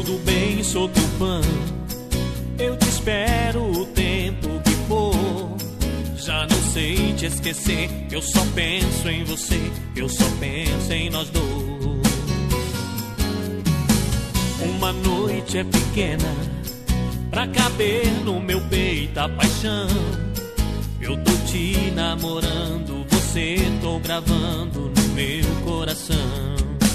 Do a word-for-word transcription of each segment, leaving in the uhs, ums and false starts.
tudo bem, sou teu fã. Eu te espero o tempo que for. Já não sei te esquecer. Eu só penso em você. Eu só penso em nós dois. Uma noite é pequena pra caber no meu peito a paixão. Eu tô te namorando, você tô gravando no meu coração.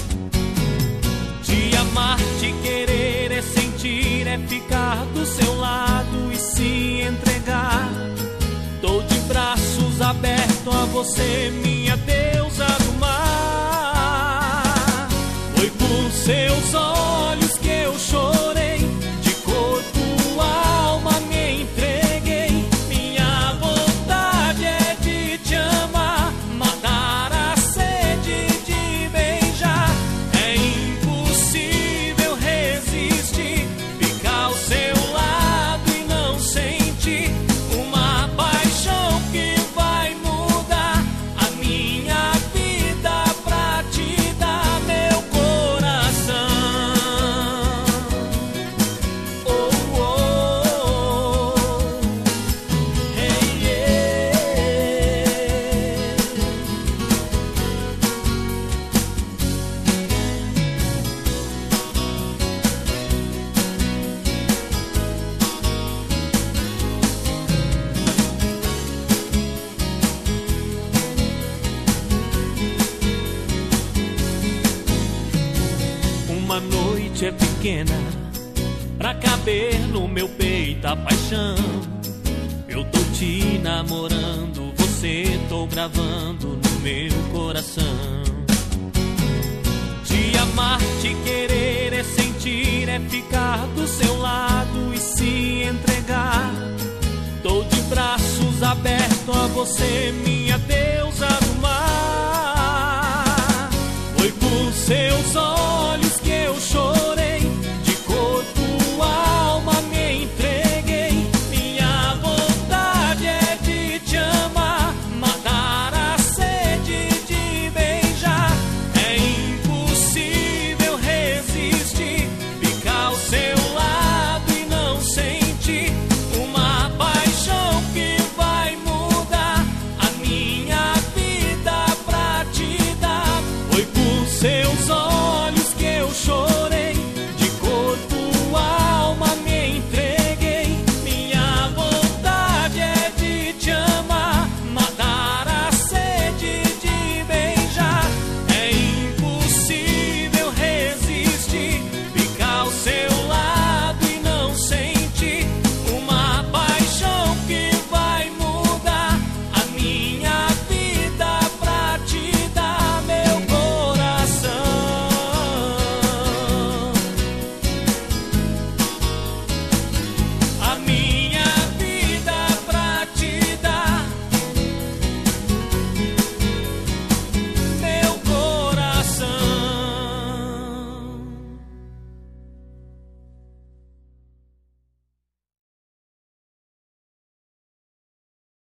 Te amar, te querer é sentir, é ficar do seu lado e se entregar. Tô de braços abertos a você, minha deusa do mar. Foi por seus olhos que eu chorei, de corpo, alma me entreguei. Minha vontade é de te amar, matar a sede de beijar. É impossível resistir, ficar ao seu lado e não sentir uma paixão que vai mudar a minha vida pra te dar meu coração. Oh, oh, oh. Hey, yeah. Uma noite é pequena pra caber no meu peito a paixão. Eu tô te namorando, você tô gravando no meu coração. Te amar, te querer é sentir, é ficar do seu lado e se entregar. Tô de braços abertos a você, minha deusa do mar. Foi por seus olhos